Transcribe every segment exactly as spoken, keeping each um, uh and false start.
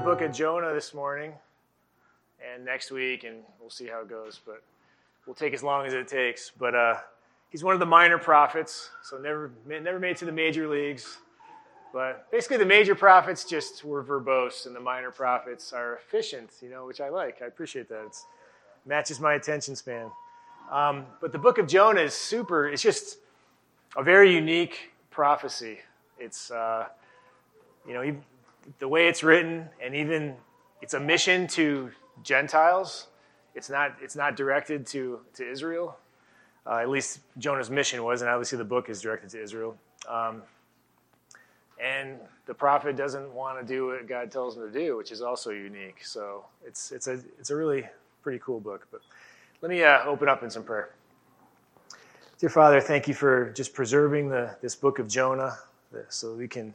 book of Jonah this morning and next week, and we'll see how it goes, but we'll take as long as it takes. But uh, he's one of the minor prophets, so never never made it to the major leagues. But basically the major prophets just were verbose, and the minor prophets are efficient, you know, which I like. I appreciate that. It matches my attention span. Um, but the book of Jonah is super, it's just a very unique prophecy. It's, uh, you know, even the way it's written, and even it's a mission to Gentiles. It's not it's not directed to, to Israel. Uh, at least Jonah's mission was, and obviously the book is directed to Israel. Um, and the prophet doesn't want to do what God tells him to do, which is also unique. So it's it's a it's a really pretty cool book. But let me uh, open up in some prayer. Dear Father, thank you for just preserving the this book of Jonah, so we can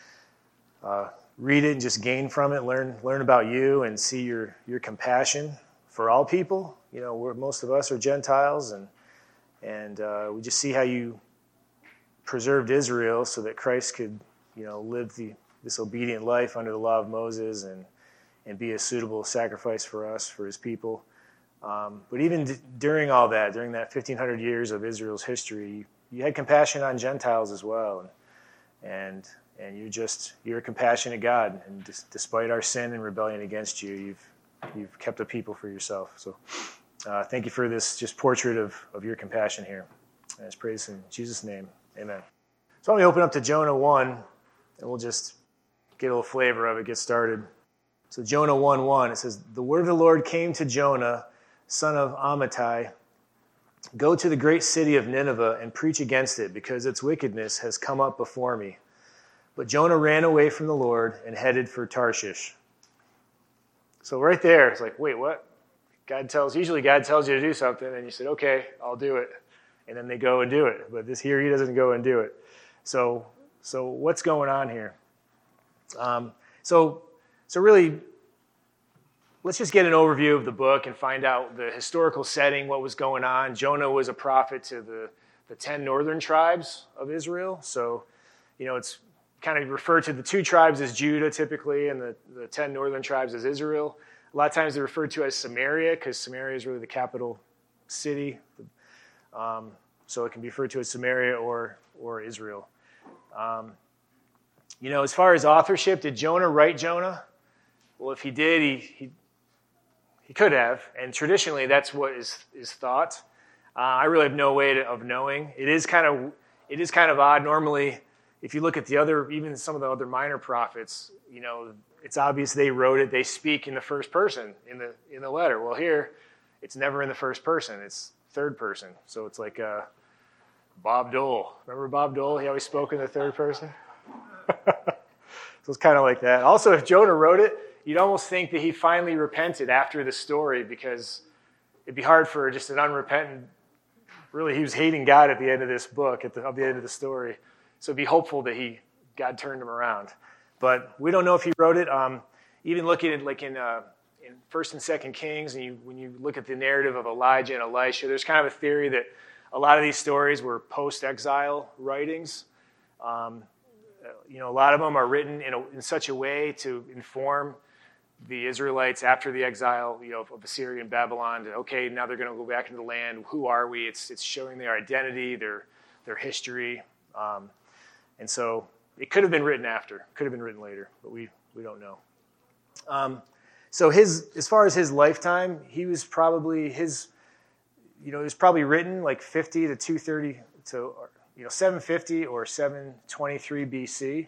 uh, read it and just gain from it, learn learn about you, and see your your compassion for all people. You know, we're, most of us are Gentiles, and and uh, we just see how you preserved Israel so that Christ could, you know, live the this obedient life under the law of Moses and and be a suitable sacrifice for us, for his people. Um, but even d- during all that, during that fifteen hundred years of Israel's history, you, you had compassion on Gentiles as well, and and and you're just you're a compassionate God, and dis- despite our sin and rebellion against you, you've you've kept a people for yourself. So uh, thank you for this just portrait of, of your compassion here. And I just pray this in Jesus' name, amen. So let me open up to Jonah one, and we'll just get a little flavor of it, get started. So Jonah one one, it says, "The word of the Lord came to Jonah, son of Amittai. Go to the great city of Nineveh and preach against it, because its wickedness has come up before me." But Jonah ran away from the Lord and headed for Tarshish. So right there, it's like, wait, what? God tells, usually God tells you to do something, and you said, okay, I'll do it. And then they go and do it. But this here, he doesn't go and do it. So so what's going on here? Um, so so really, let's just get an overview of the book and find out the historical setting, what was going on. Jonah was a prophet to the, the ten northern tribes of Israel. So, you know, it's kind of referred to the two tribes as Judah typically, and the, the ten northern tribes as Israel. A lot of times they're referred to as Samaria, because Samaria is really the capital city. Um, so it can be referred to as Samaria or, or Israel. Um, you know, as far as authorship, did Jonah write Jonah? Well, if he did, he... he He could have, and traditionally that's what is, is thought. Uh, I really have no way to, of knowing. It is kind of it is kind of odd. Normally, if you look at the other, even some of the other minor prophets, you know, it's obvious they wrote it. They speak in the first person in the in the letter. Well, here, it's never in the first person. It's third person. So it's like uh, Bob Dole. Remember Bob Dole? He always spoke in the third person. So it's kind of like that. Also, if Jonah wrote it, you'd almost think that he finally repented after the story, because it'd be hard for just an unrepentant, really he was hating God at the end of this book, at the, at the end of the story. So it'd be hopeful that he God turned him around. But we don't know if he wrote it. Um, even looking at like in uh, in First and Second Kings, and you, when you look at the narrative of Elijah and Elisha, there's kind of a theory that a lot of these stories were post-exile writings. Um, you know, a lot of them are written in, a, in such a way to inform the Israelites after the exile, you know, of Assyria and Babylon. To, okay, now they're going to go back into the land. Who are we? It's it's showing their identity, their their history, um, and so it could have been written after, could have been written later, but we we don't know. Um, so his as far as his lifetime, he was probably his, you know, it was probably written like fifty to two thirty to you know seven fifty or seven twenty-three B C.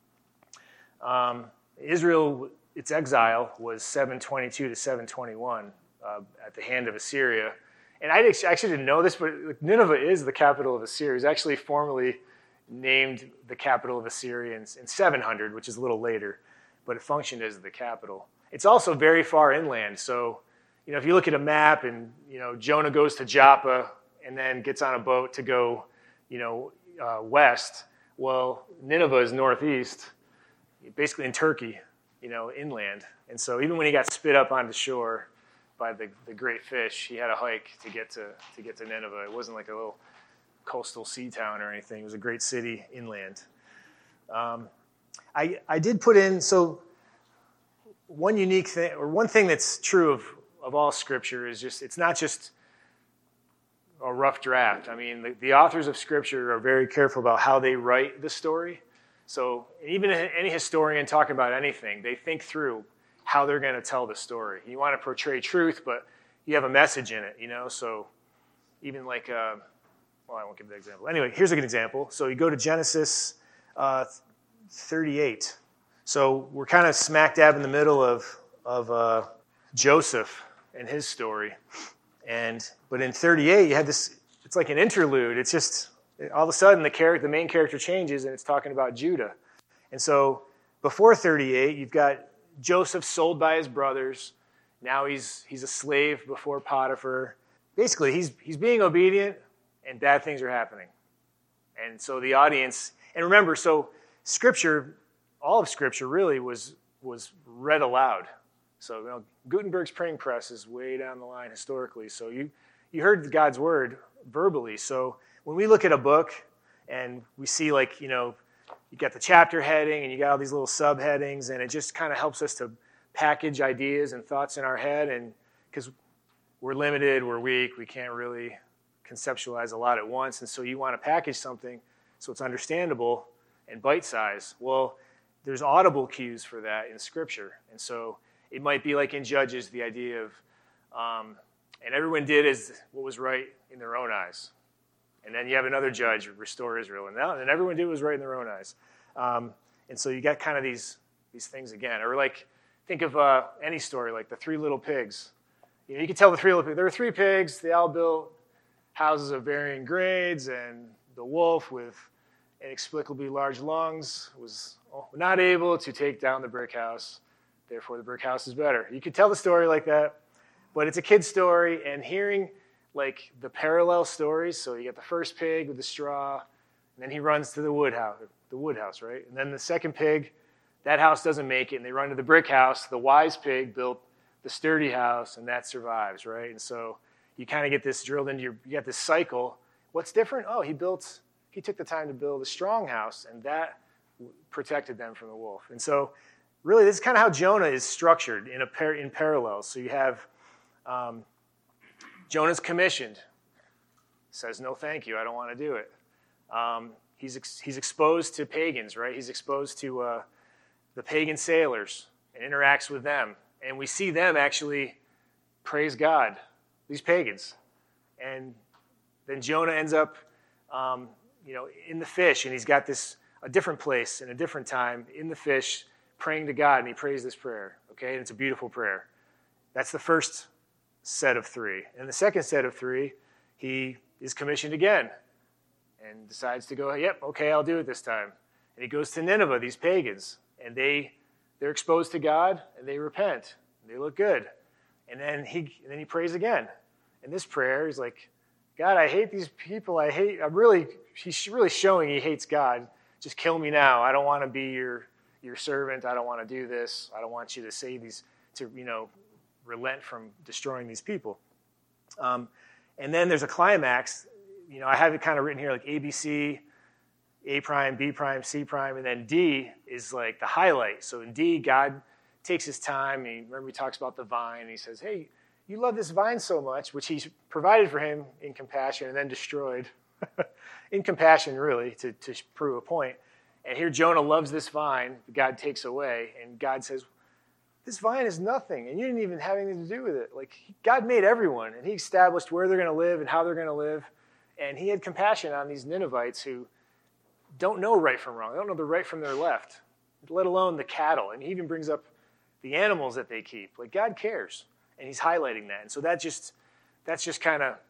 Um, Israel. Its exile was seven twenty-two to seven twenty-one uh, at the hand of Assyria. And I actually didn't know this, but Nineveh is the capital of Assyria. It was actually formerly named the capital of Assyria in, in seven hundred, which is a little later, but it functioned as the capital. It's also very far inland. So, you know, if you look at a map and, you know, Jonah goes to Joppa and then gets on a boat to go, you know, uh, west, well, Nineveh is northeast, basically in Turkey, you know, inland. And so even when he got spit up onto shore by the, the great fish, he had a hike to get to to get to Nineveh. It wasn't like a little coastal sea town or anything. It was a great city inland. Um, I I did put in, so one unique thing, or one thing that's true of, of all Scripture is just, it's not just a rough draft. I mean, the, the authors of Scripture are very careful about how they write the story. So even any historian talking about anything, they think through how they're going to tell the story. You want to portray truth, but you have a message in it, you know? So even like, uh, well, I won't give the example. Anyway, here's a good example. So you go to Genesis uh, thirty-eight. So we're kind of smack dab in the middle of, of uh, Joseph and his story. And but in thirty-eight, you had this, it's like an interlude. It's just, all of a sudden, the character, the main character changes, and it's talking about Judah. And so before thirty-eight, you've got Joseph sold by his brothers. Now he's he's a slave before Potiphar. Basically, he's he's being obedient, and bad things are happening. And so the audience, and remember, so Scripture, all of Scripture really was was read aloud. So you know, Gutenberg's printing press is way down the line historically. So you you heard God's word verbally. So when we look at a book and we see, like, you know, you got the chapter heading and you got all these little subheadings, and it just kind of helps us to package ideas and thoughts in our head. And because we're limited, we're weak, we can't really conceptualize a lot at once. And so you want to package something so it's understandable and bite-sized. Well, there's audible cues for that in Scripture. And so it might be like in Judges, the idea of, um, and everyone did as what was right in their own eyes. And then you have another judge, restore Israel. And, now, and everyone did what was right in their own eyes. Um, and so you got kind of these these things again. Or like, think of uh, any story, like the Three Little Pigs. You know, you can tell the Three Little Pigs. There were three pigs. They all built houses of varying grades. And the wolf with inexplicably large lungs was not able to take down the brick house. Therefore, the brick house is better. You could tell the story like that. But it's a kid's story. And hearing like the parallel stories, so you get the first pig with the straw, and then he runs to the wood house, the wood house, right? And then the second pig, that house doesn't make it, and they run to the brick house. The wise pig built the sturdy house, and that survives, right? And so you kind of get this drilled into your, you got this cycle. What's different? Oh, he built, he took the time to build a strong house, and that protected them from the wolf. And so really, this is kind of how Jonah is structured in a par, in parallels. So you have um, Jonah's commissioned, says, no, thank you, I don't want to do it. Um, he's ex- he's exposed to pagans, right? He's exposed to uh, the pagan sailors and interacts with them. And we see them actually praise God, these pagans. And then Jonah ends up, um, you know, in the fish, and he's got this, a different place and a different time in the fish, praying to God, and he prays this prayer, okay? And it's a beautiful prayer. That's the first set of three. And the second set of three, he is commissioned again and decides to go, yep, okay, I'll do it this time. And he goes to Nineveh, these pagans, and they, they're exposed to God, and they repent. And they look good. And then he and then he prays again. And this prayer, he's like, God, I hate these people. I hate, I'm really, he's really showing he hates God. Just kill me now. I don't want to be your, your servant. I don't want to do this. I don't want you to say these, to, you know, relent from destroying these people. Um, and then there's a climax. You know, I have it kind of written here like A, B, C, A prime, B prime, C prime, and then D is like the highlight. So in D, God takes his time. He, remember he talks about the vine. And he says, hey, you love this vine so much, which he provided for him in compassion and then destroyed. In compassion, really, to, to prove a point. And here Jonah loves this vine that God takes away. And God says, this vine is nothing, and you didn't even have anything to do with it. Like, God made everyone, and he established where they're going to live and how they're going to live. And he had compassion on these Ninevites who don't know right from wrong. They don't know the right from their left, let alone the cattle. And he even brings up the animals that they keep. Like, God cares, and he's highlighting that. And so that just, that's just kind of,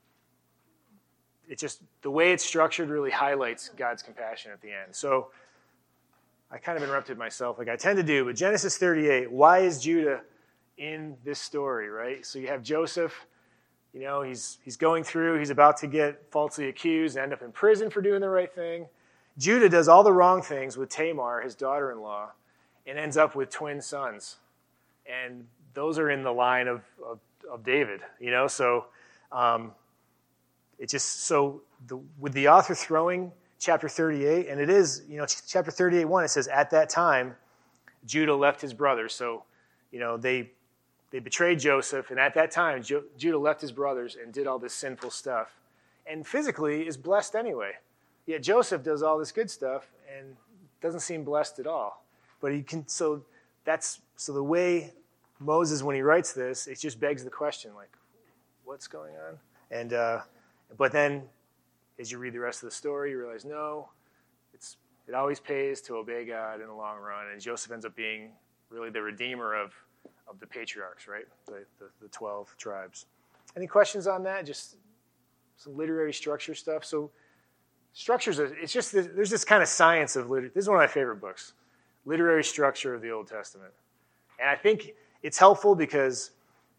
it just, the way it's structured really highlights God's compassion at the end. So I kind of interrupted myself like I tend to do, but Genesis thirty-eight, why is Judah in this story, right? So you have Joseph, you know, he's he's going through, he's about to get falsely accused and end up in prison for doing the right thing. Judah does all the wrong things with Tamar, his daughter-in-law, and ends up with twin sons. And those are in the line of, of, of David, you know, so um, it just, so the, with the author throwing chapter thirty-eight, and it is, you know, chapter thirty-eight, one, it says, at that time, Judah left his brothers. So you know, they they betrayed Joseph, and at that time, jo- Judah left his brothers and did all this sinful stuff, and physically is blessed anyway. Yet Joseph does all this good stuff and doesn't seem blessed at all. But he can. So that's so the way Moses, when he writes this, it just begs the question, like, what's going on? And uh, but then, as you read the rest of the story, you realize no, it's it always pays to obey God in the long run. And Joseph ends up being really the redeemer of of the patriarchs, right? The the, the twelve tribes. Any questions on that? Just some literary structure stuff. So structures, it's just this, there's this kind of science of liter- this is one of my favorite books, literary structure of the Old Testament, and I think it's helpful because,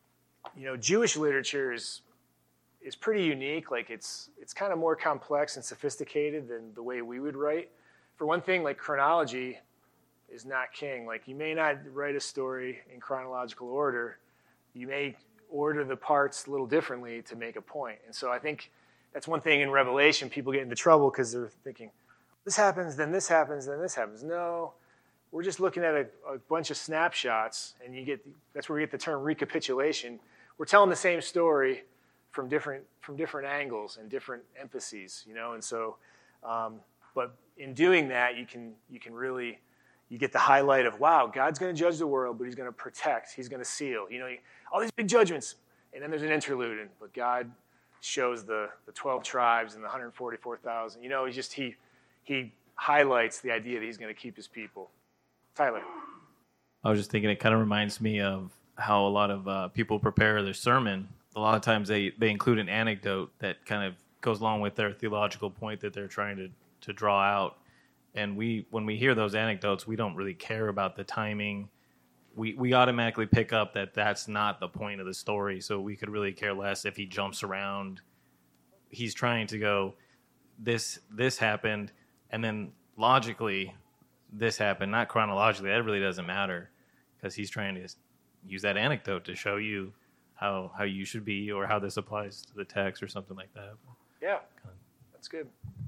you know, Jewish literature is is pretty unique. Like it's it's kind of more complex and sophisticated than the way we would write. For one thing, like chronology is not king. Like you may not write a story in chronological order. You may order the parts a little differently to make a point. And so I think that's one thing in Revelation, people get into trouble because they're thinking, this happens, then this happens, then this happens. No, we're just looking at a, a bunch of snapshots, and you get that's where we get the term recapitulation. We're telling the same story from different from different angles and different emphases, you know. And so, um, but in doing that, you can you can really you get the highlight of, wow, God's going to judge the world, but He's going to protect, He's going to seal. You know, all these big judgments, and then there's an interlude, and but God shows the the twelve tribes and the one hundred forty-four thousand. You know, He just he he highlights the idea that He's going to keep His people. Tyler. I was just thinking, it kind of reminds me of how a lot of uh, people prepare their sermon. A lot of times they, they include an anecdote that kind of goes along with their theological point that they're trying to, to draw out. And we, when we hear those anecdotes, we don't really care about the timing. We we automatically pick up that that's not the point of the story, so we could really care less if he jumps around. He's trying to go, this this happened, and then logically, this happened, not chronologically. That really doesn't matter, because he's trying to use that anecdote to show you how how you should be, or how this applies to the text, or something like that. Yeah, that's good.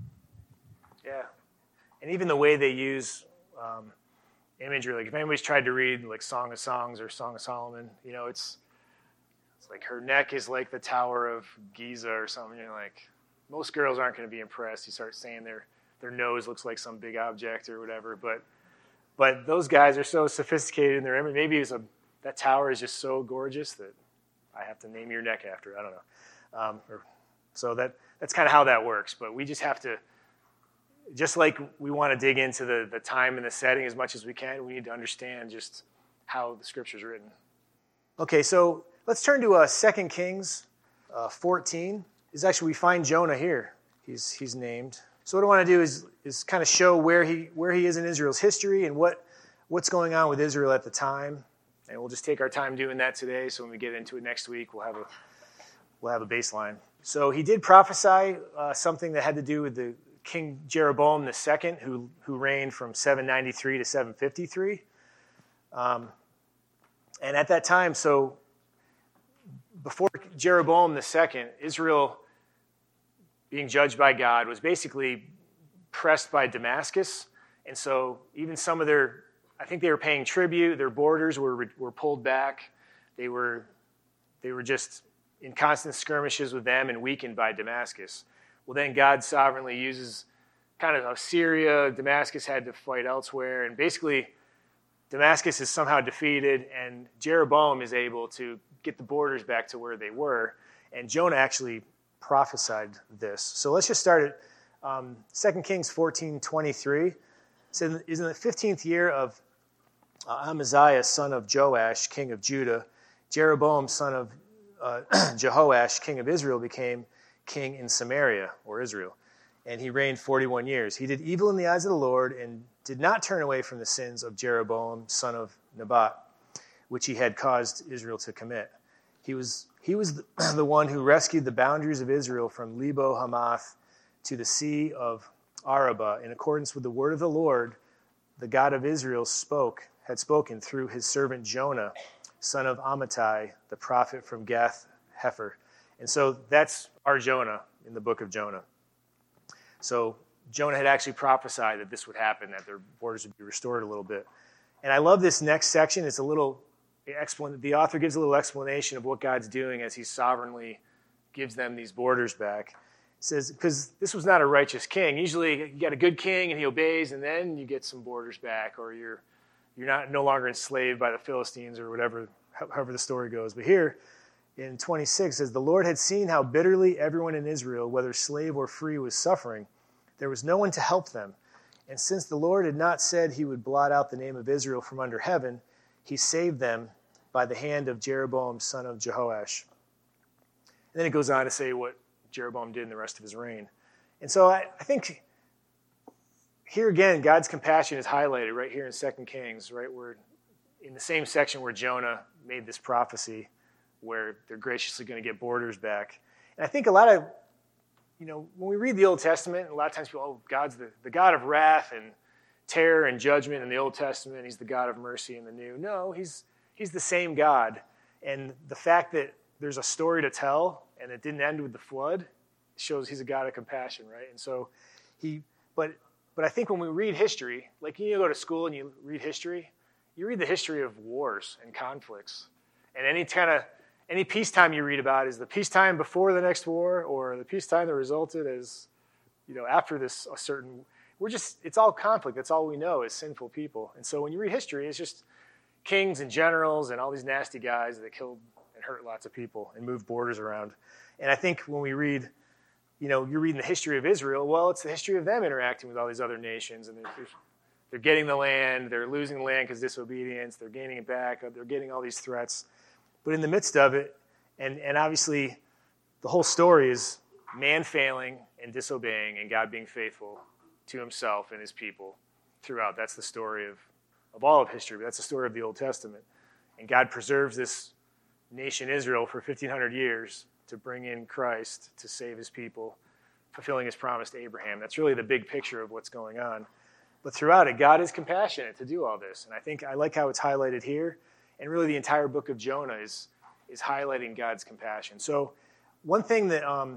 Yeah, and even the way they use um, imagery, like if anybody's tried to read like Song of Songs or Song of Solomon, you know, it's it's like her neck is like the Tower of Giza or something. You're like, most girls aren't going to be impressed. You start saying their their nose looks like some big object or whatever, but but those guys are so sophisticated in their image. Maybe it's a that tower is just so gorgeous that I have to name your neck after it. I don't know. Um, or, so that that's kind of how that works. But we just have to, just like we want to dig into the, the time and the setting as much as we can, we need to understand just how the Scripture's written. Okay, so let's turn to uh, Second Kings uh, fourteen. Is actually we find Jonah here. He's he's named. So what I want to do is is kind of show where he where he is in Israel's history and what what's going on with Israel at the time. And we'll just take our time doing that today. So when we get into it next week, we'll have a we'll have a baseline. So he did prophesy uh, something that had to do with the King Jeroboam the Second, who who reigned from seven ninety-three to seven fifty-three. Um, and at that time, so before Jeroboam the Second, Israel, being judged by God, was basically pressed by Damascus. And so even some of their, I think they were paying tribute, their borders were were pulled back. They were they were just in constant skirmishes with them and weakened by Damascus. Well, then God sovereignly uses kind of Syria. Damascus had to fight elsewhere. And basically, Damascus is somehow defeated, and Jeroboam is able to get the borders back to where they were. And Jonah actually prophesied this. So let's just start at um, Second Kings fourteen twenty-three. It says, "Is in the fifteenth year of uh, Amaziah, son of Joash, king of Judah, Jeroboam, son of uh, Jehoash, king of Israel, became king in Samaria," or Israel, "and he reigned forty-one years. He did evil in the eyes of the Lord and did not turn away from the sins of Jeroboam, son of Nebat, which he had caused Israel to commit. He was he was the, the one who rescued the boundaries of Israel from Lebo Hamath to the sea of Arabah, in accordance with the word of the Lord, the God of Israel spoke, had spoken through his servant Jonah, son of Amittai, the prophet from Gath Hepher." And so that's our Jonah in the book of Jonah. So Jonah had actually prophesied that this would happen, that their borders would be restored a little bit. And I love this next section. It's a little explan- the author gives a little explanation of what God's doing as he sovereignly gives them these borders back. It says, because this was not a righteous king. Usually you got a good king and he obeys, and then you get some borders back, or you're you're not no longer enslaved by the Philistines or whatever, however the story goes. But here in twenty-six, it says, the Lord had seen how bitterly everyone in Israel, whether slave or free, was suffering. There was no one to help them. And since the Lord had not said he would blot out the name of Israel from under heaven, he saved them by the hand of Jeroboam, son of Jehoash. And then it goes on to say what Jeroboam did in the rest of his reign. And so I, I think here again, God's compassion is highlighted right here in Second Kings, right where in the same section where Jonah made this prophecy where they're graciously going to get borders back. And I think a lot of, you know, when we read the Old Testament, a lot of times people, oh, God's the, the God of wrath and terror and judgment in the Old Testament. He's the God of mercy in the New. No, he's he's the same God. And the fact that there's a story to tell and it didn't end with the flood shows he's a God of compassion, right? And so he, but but I think when we read history, like you go to school and you read history, you read the history of wars and conflicts. And any kind of, any peacetime you read about is the peacetime before the next war or the peacetime that resulted as, you know, after this a certain, we're just, it's all conflict. That's all we know is sinful people. And so when you read history, it's just kings and generals and all these nasty guys that killed and hurt lots of people and moved borders around. And I think when we read, you know, you're reading the history of Israel, well, it's the history of them interacting with all these other nations. And they're, they're getting the land, they're losing the land because of disobedience, they're gaining it back, they're getting all these threats. But in the midst of it, and, and obviously the whole story is man failing and disobeying and God being faithful to himself and his people throughout. That's the story of, of all of history, but that's the story of the Old Testament. And God preserves this nation Israel for fifteen hundred years to bring in Christ to save his people, fulfilling his promise to Abraham. That's really the big picture of what's going on. But throughout it, God is compassionate to do all this. And I think I like how it's highlighted here. And really the entire book of Jonah is, is highlighting God's compassion. So one thing that um,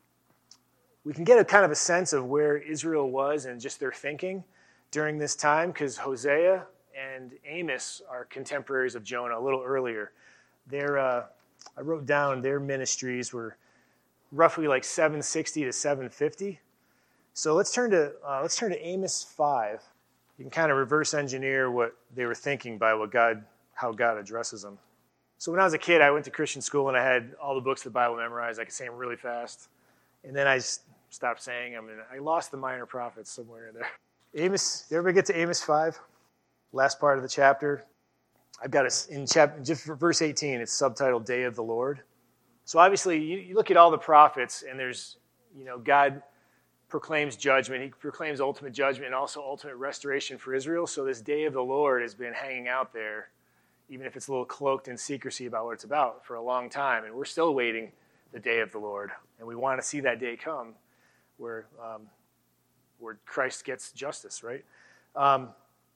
we can get a kind of a sense of where Israel was and just their thinking during this time, because Hosea and Amos are contemporaries of Jonah a little earlier. They're, uh, I wrote down their ministries were roughly like seven sixty to seven fifty. So let's turn to uh, let's turn to Amos five. You can kind of reverse engineer what they were thinking by what God, how God addresses them. So when I was a kid, I went to Christian school and I had all the books of the Bible memorized. I could say them really fast, and then I stopped saying them, and I lost the minor prophets somewhere in there. Amos, did everybody get to Amos five? Last part of the chapter. I've got it in chapter, just for verse eighteen, it's subtitled Day of the Lord. So obviously, you, you look at all the prophets, and there's, you know, God proclaims judgment. He proclaims ultimate judgment and also ultimate restoration for Israel. So this Day of the Lord has been hanging out there, even if it's a little cloaked in secrecy about what it's about, for a long time. And we're still waiting the Day of the Lord. And we want to see that day come where, um, where Christ gets justice, right? Um,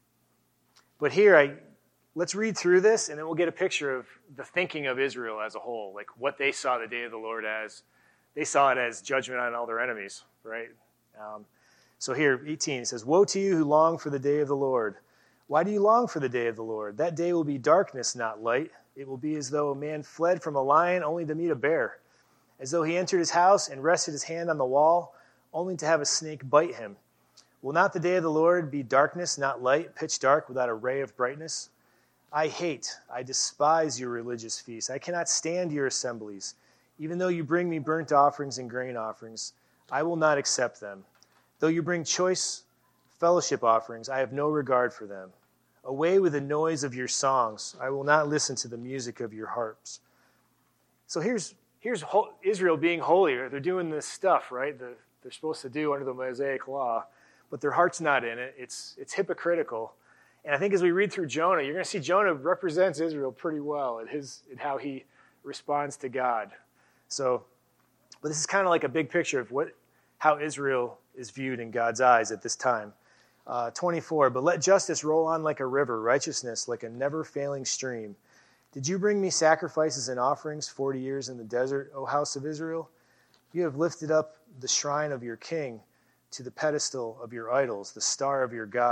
but here, I... Let's read through this, and then we'll get a picture of the thinking of Israel as a whole, like what they saw the day of the Lord as. They saw it as judgment on all their enemies, right? Um, so here, eighteen, it says, "Woe to you who long for the day of the Lord. Why do you long for the day of the Lord? That day will be darkness, not light. It will be as though a man fled from a lion only to meet a bear, as though he entered his house and rested his hand on the wall, only to have a snake bite him. Will not the day of the Lord be darkness, not light, pitch dark without a ray of brightness? I hate, I despise your religious feasts. I cannot stand your assemblies. Even though you bring me burnt offerings and grain offerings, I will not accept them. Though you bring choice fellowship offerings, I have no regard for them. Away with the noise of your songs. I will not listen to the music of your harps." So here's here's Israel being holy. They're doing this stuff, right? The, they're supposed to do under the Mosaic law, but their heart's not in it. It's it's hypocritical. And I think as we read through Jonah, you're going to see Jonah represents Israel pretty well in his in how he responds to God. So, but this is kind of like a big picture of what how Israel is viewed in God's eyes at this time. Uh, twenty-four, "But let justice roll on like a river, righteousness like a never-failing stream. Did you bring me sacrifices and offerings forty years in the desert, O house of Israel? You have lifted up the shrine of your king to the pedestal of your idols, the star of your God.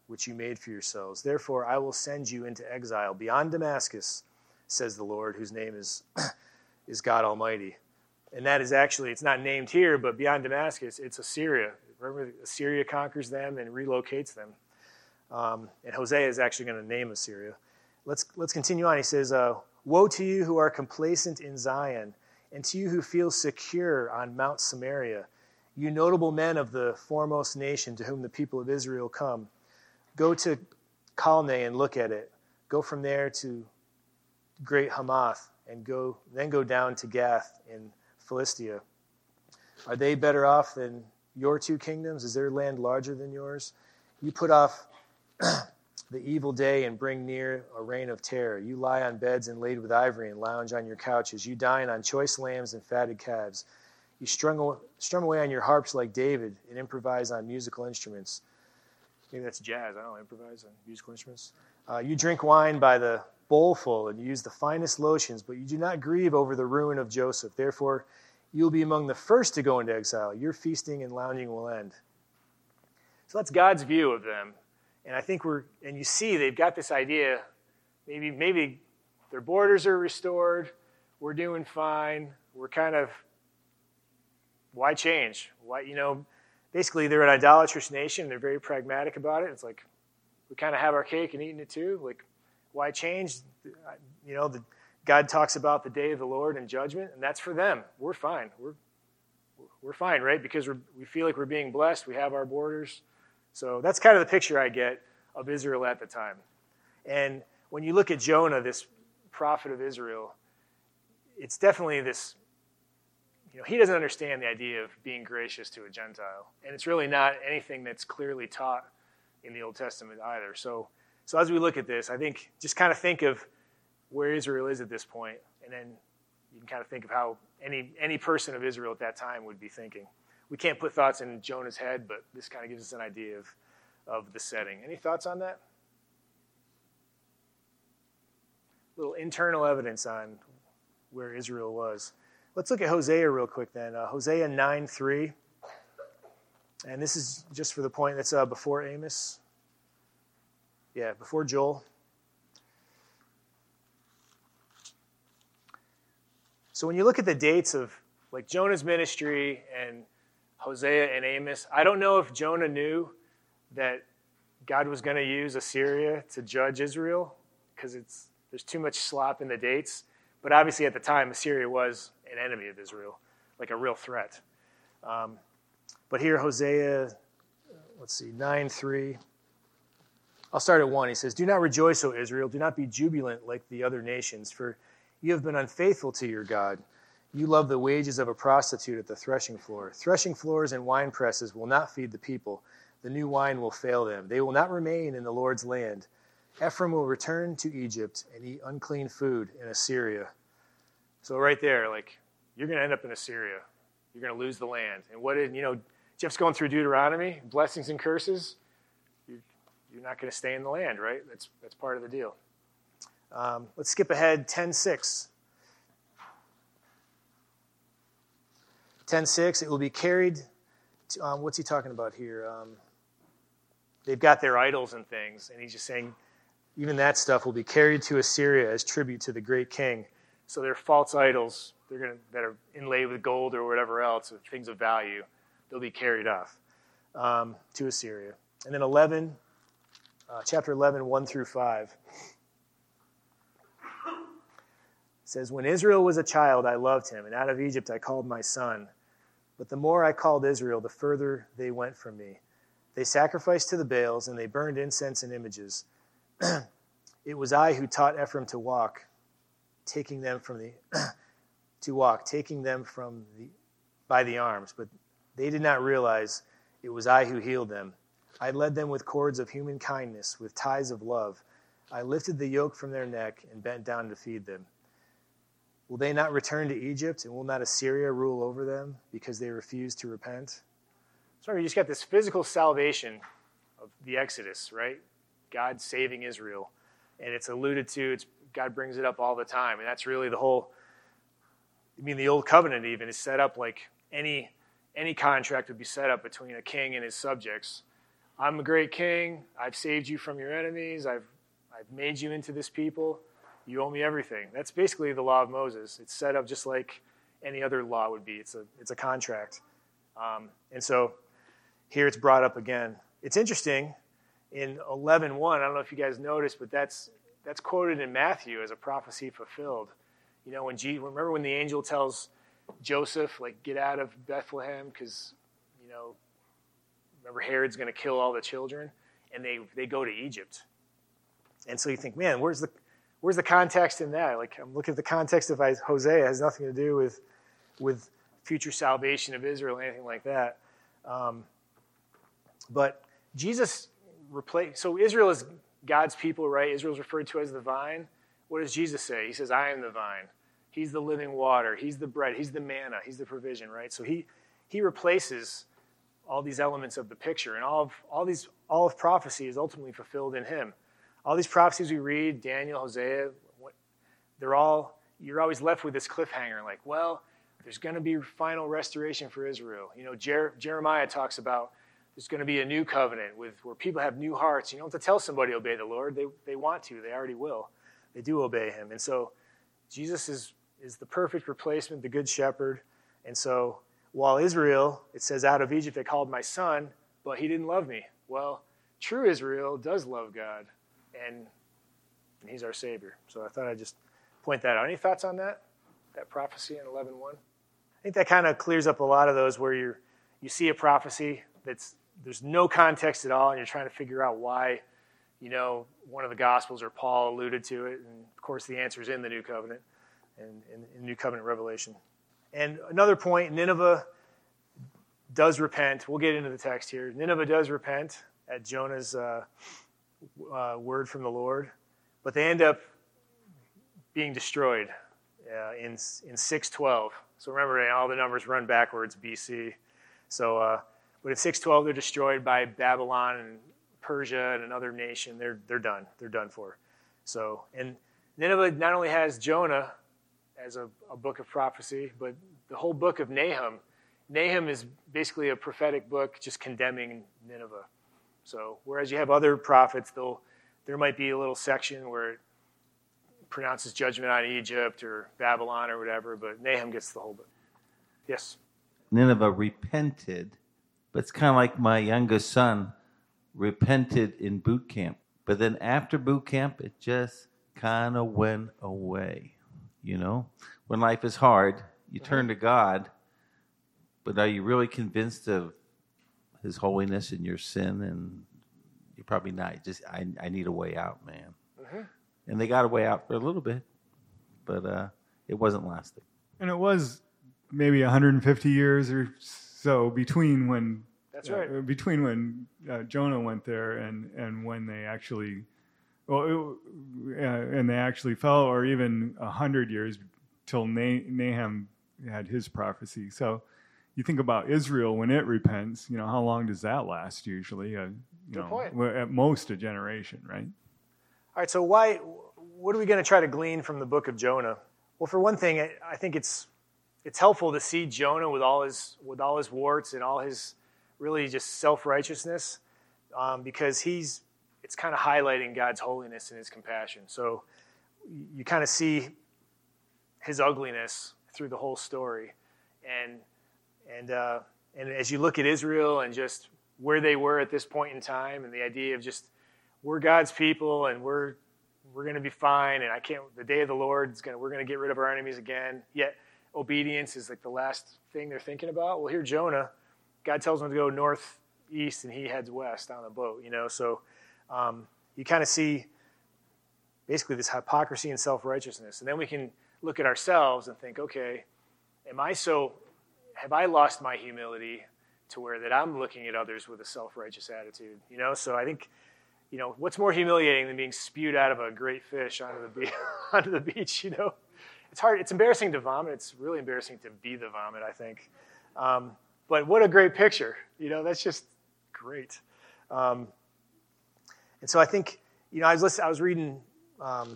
which you made for yourselves. Therefore, I will send you into exile beyond Damascus, says the Lord, whose name is, is God Almighty. And that is actually, it's not named here, but beyond Damascus, it's Assyria. Remember, Assyria conquers them and relocates them. Um, and Hosea is actually going to name Assyria. Let's, let's continue on. He says, uh, woe to you who are complacent in Zion, and to you who feel secure on Mount Samaria, you notable men of the foremost nation to whom the people of Israel come. Go to Calneh and look at it. Go from there to Great Hamath, and go then go down to Gath in Philistia. Are they better off than your two kingdoms? Is their land larger than yours? You put off the evil day and bring near a reign of terror. You lie on beds inlaid with ivory and lounge on your couches. You dine on choice lambs and fatted calves. You strum, strum away on your harps like David and improvise on musical instruments. Maybe that's jazz. I don't know, improvise on musical instruments. Uh, you drink wine by the bowlful and use the finest lotions, but you do not grieve over the ruin of Joseph. Therefore, you will be among the first to go into exile. Your feasting and lounging will end. So that's God's view of them. And I think we're, and you see they've got this idea, maybe maybe their borders are restored, we're doing fine, we're kind of, why change? Why, you know, basically they're an idolatrous nation, they're very pragmatic about it. It's like, we kind of have our cake and eating it too. Like, why change? You know, the, God talks about the day of the Lord and judgment, and that's for them. We're fine. We're we're fine, right? Because we're, we feel like we're being blessed. We have our borders. So that's kind of the picture I get of Israel at the time. And when you look at Jonah, this prophet of Israel, it's definitely this, you know, he doesn't understand the idea of being gracious to a Gentile. And it's really not anything that's clearly taught in the Old Testament either. So, so as we look at this, I think just kind of think of where Israel is at this point, and then you can kind of think of how any any person of Israel at that time would be thinking. We can't put thoughts in Jonah's head, but this kind of gives us an idea of, of the setting. Any thoughts on that? A little internal evidence on where Israel was. Let's look at Hosea real quick then. Uh, Hosea nine three. And this is just for the point that's uh, before Amos. Yeah, before Joel. So when you look at the dates of like Jonah's ministry and Hosea and Amos, I don't know if Jonah knew that God was going to use Assyria to judge Israel because it's there's too much slop in the dates. But obviously at the time, Assyria was an enemy of Israel, like a real threat. Um, but here, Hosea, let's see, nine three. I'll start at one. He says, do not rejoice, O Israel. Do not be jubilant like the other nations, for you have been unfaithful to your God. You love the wages of a prostitute at the threshing floor. Threshing floors and wine presses will not feed the people. The new wine will fail them. They will not remain in the Lord's land. Ephraim will return to Egypt and eat unclean food in Assyria. So right there, like, you're going to end up in Assyria. You're going to lose the land. And what did, you know, Jeff's going through Deuteronomy, blessings and curses. You're, you're not going to stay in the land, right? That's, that's part of the deal. Um, let's skip ahead, ten six. ten six, it will be carried to, um, what's he talking about here? Um, they've got their idols and things, and he's just saying even that stuff will be carried to Assyria as tribute to the great king. So they're false idols they're gonna, that are inlaid with gold or whatever else, or things of value, they'll be carried off um, to Assyria. And then eleven, uh, chapter eleven, one through five. Says, when Israel was a child, I loved him, and out of Egypt I called my son. But the more I called Israel, the further they went from me. They sacrificed to the Baals, and they burned incense and images. It was I who taught Ephraim to walk, taking them from the to walk, taking them from the by the arms. But they did not realize it was I who healed them. I led them with cords of human kindness, with ties of love. I lifted the yoke from their neck and bent down to feed them. Will they not return to Egypt, and will not Assyria rule over them because they refuse to repent? So you just got this physical salvation of the Exodus, right? God saving Israel. And it's alluded to, it's, God brings it up all the time. And that's really the whole, I mean, the Old Covenant even is set up like any, any contract would be set up between a king and his subjects I'm a great king. I've saved you from your enemies. I've, I've made you into this people. You owe me everything. That's basically the law of Moses. It's set up just like any other law would be. It's a, it's a contract. Um, and so here it's brought up again. It's interesting, in eleven one, I don't know if you guys noticed, but that's that's quoted in Matthew as a prophecy fulfilled. You know, when G, remember when the angel tells Joseph, like, get out of Bethlehem because, you know, remember Herod's going to kill all the children, and they, they go to Egypt. And so you think, man, where's the where's the context in that? Like, I'm looking at the context of Hosea. It has nothing to do with with future salvation of Israel or anything like that. Um, but Jesus replaced, so Israel is God's people, right? Israel's referred to as the vine. What does Jesus say? He says, I am the vine. He's the living water. He's the bread. He's the manna. He's the provision, right? So he he replaces all these elements of the picture, and all of all these all of prophecy is ultimately fulfilled in him. All these prophecies we read, Daniel, Hosea, what, they're all, you're always left with this cliffhanger, like, well, there's going to be final restoration for Israel. You know, Jer- Jeremiah talks about there's going to be a new covenant with where people have new hearts. You don't have to tell somebody to obey the Lord. They they want to. They already will. They do obey him. And so Jesus is, is the perfect replacement, the good shepherd. And so while Israel, it says, out of Egypt they called my son, but he didn't love me. Well, true Israel does love God, and, and he's our Savior. So I thought I'd just point that out. Any thoughts on that, that prophecy in eleven one? I think that kind of clears up a lot of those where you're, you see a prophecy that's there's no context at all, and you're trying to figure out why, you know, one of the Gospels or Paul alluded to it. And, of course, the answer is in the New Covenant and in, in New Covenant Revelation. And another point, Nineveh does repent. We'll get into the text here. Nineveh does repent at Jonah's uh, uh, word from the Lord, but they end up being destroyed uh, in in six twelve. So remember, all the numbers run backwards, B C. So, uh, but in six twelve, they're destroyed by Babylon and Persia and another nation. They're they're done. They're done for. So, and Nineveh not only has Jonah as a, a book of prophecy, but the whole book of Nahum. Nahum is basically a prophetic book just condemning Nineveh. So, whereas you have other prophets, they'll there might be a little section where it pronounces judgment on Egypt or Babylon or whatever, but Nahum gets the whole book. Yes? Nineveh repented, but it's kind of like my youngest son repented in boot camp. But then after boot camp, it just kind of went away. You know, when life is hard, you mm-hmm. turn to God, but are you really convinced of his holiness and your sin? And you're probably not. Just, I, I need a way out, man. Mm-hmm. And they got a way out for a little bit, but uh, it wasn't lasting. And it was maybe one hundred fifty years or so between when that's right uh, between when uh, Jonah went there and, and when they actually well it, uh, and they actually fell, or even a hundred years till nah- Nahum had his prophecy. So you think about Israel when it repents. You know, how long does that last? Usually, uh, you Good know, point. At most a generation, right? All right, so why? What are we going to try to glean from the book of Jonah? Well, for one thing, I think it's it's helpful to see Jonah with all his with all his warts and all his really just self-righteousness, um, because he's it's kind of highlighting God's holiness and his compassion. So you kind of see his ugliness through the whole story, and and uh, and as you look at Israel and just where they were at this point in time, and the idea of just we're God's people, and we're we're going to be fine, and I can't. The day of the Lord is going. We're going to get rid of our enemies again. Yet obedience is like the last thing they're thinking about. Well, here Jonah, God tells him to go northeast, and he heads west on a boat. You know, so um, you kind of see basically this hypocrisy and self-righteousness, and then we can look at ourselves and think, okay, am I so? Have I lost my humility to where that I'm looking at others with a self-righteous attitude? You know, so I think. You know, what's more humiliating than being spewed out of a great fish onto the, be- onto the beach, you know? It's hard. It's embarrassing to vomit. It's really embarrassing to be the vomit, I think. Um, but what a great picture. You know, that's just great. Um, and so I think, you know, I was listening, I was reading um,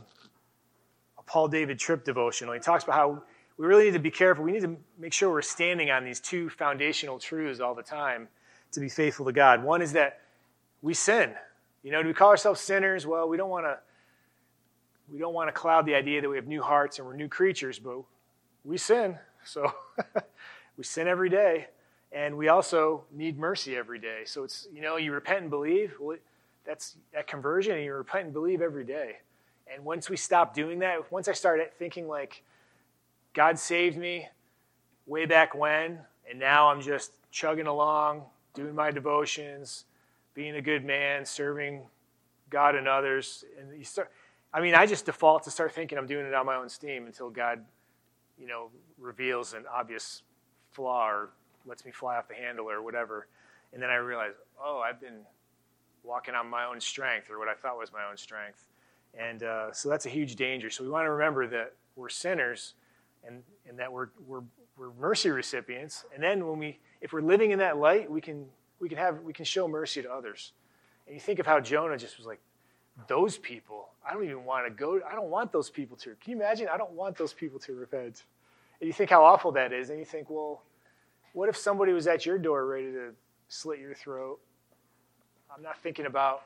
a Paul David Tripp devotional. He talks about how we really need to be careful. We need to make sure we're standing on these two foundational truths all the time to be faithful to God. One is that we sin. You know, do we call ourselves sinners? Well, we don't want to we don't want to cloud the idea that we have new hearts and we're new creatures, but we sin. So we sin every day, and we also need mercy every day. So it's, you know, you repent and believe. Well, that's that conversion, and you repent and believe every day. And once we stop doing that, once I started thinking like, God saved me way back when, and now I'm just chugging along, doing my devotions, being a good man, serving God and others. And you start, I mean, I just default to start thinking I'm doing it on my own steam until God, you know, reveals an obvious flaw or lets me fly off the handle or whatever. And then I realize, oh, I've been walking on my own strength, or what I thought was my own strength. And uh, so that's a huge danger. So we want to remember that we're sinners, and, and that we're, we're we're mercy recipients. And then when we, if we're living in that light, we can we can have we can show mercy to others. And you think of how Jonah just was like, those people, I don't even want to go. I don't want those people to. Can you imagine? I don't want those people to repent. And you think how awful that is, and you think, well, what if somebody was at your door ready to slit your throat? I'm not thinking about,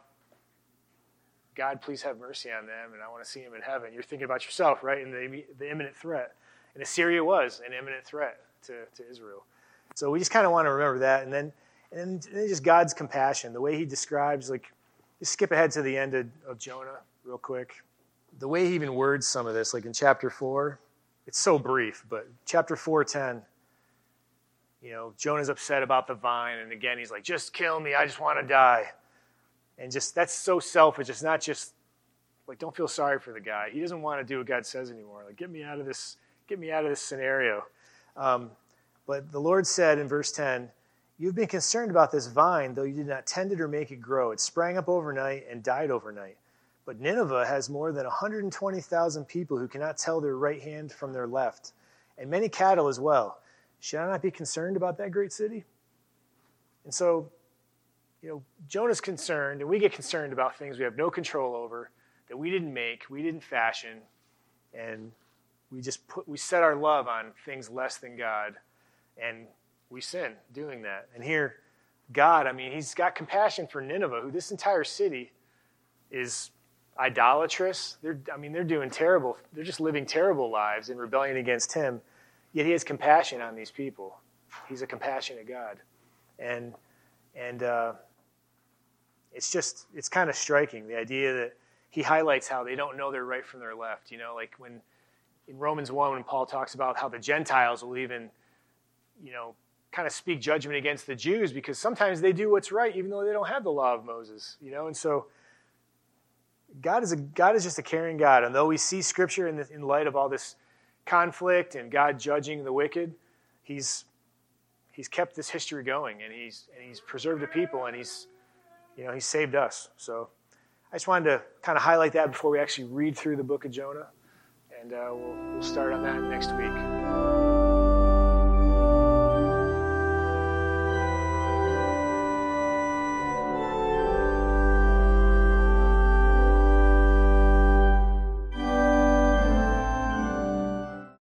God, please have mercy on them, and I want to see them in heaven. You're thinking about yourself, right, and the, the imminent threat. And Assyria was an imminent threat to, to Israel. So we just kind of want to remember that. And then, and then just God's compassion, the way he describes, like, just skip ahead to the end of, of Jonah real quick. The way he even words some of this, like in chapter four, it's so brief, but chapter four ten, you know, Jonah's upset about the vine, and again, he's like, just kill me, I just want to die. And just, that's so selfish. It's not just, like, don't feel sorry for the guy. He doesn't want to do what God says anymore. Like, get me out of this, get me out of this scenario. Um, but the Lord said in verse ten, you've been concerned about this vine, though you did not tend it or make it grow. It sprang up overnight and died overnight. But Nineveh has more than one hundred twenty thousand people who cannot tell their right hand from their left, and many cattle as well. Should I not be concerned about that great city? And so, you know, Jonah's concerned, and we get concerned about things we have no control over, that we didn't make, we didn't fashion, and we just put, we set our love on things less than God, and we sin doing that. And here, God, I mean, he's got compassion for Nineveh, who this entire city is idolatrous. They're, I mean, they're doing terrible, they're just living terrible lives in rebellion against him, yet he has compassion on these people. He's a compassionate God. And, and, uh, It's just, it's kind of striking, the idea that he highlights how they don't know their right from their left. You know, like when in Romans one, when Paul talks about how the Gentiles will even, you know, kind of speak judgment against the Jews because sometimes they do what's right even though they don't have the law of Moses, you know. And so God is a God is just a caring God. And though we see Scripture in, the, in light of all this conflict and God judging the wicked, he's he's kept this history going, and he's and he's preserved the people, and he's You know, he saved us. So I just wanted to kind of highlight that before we actually read through the book of Jonah. And uh, we'll, we'll start on that next week.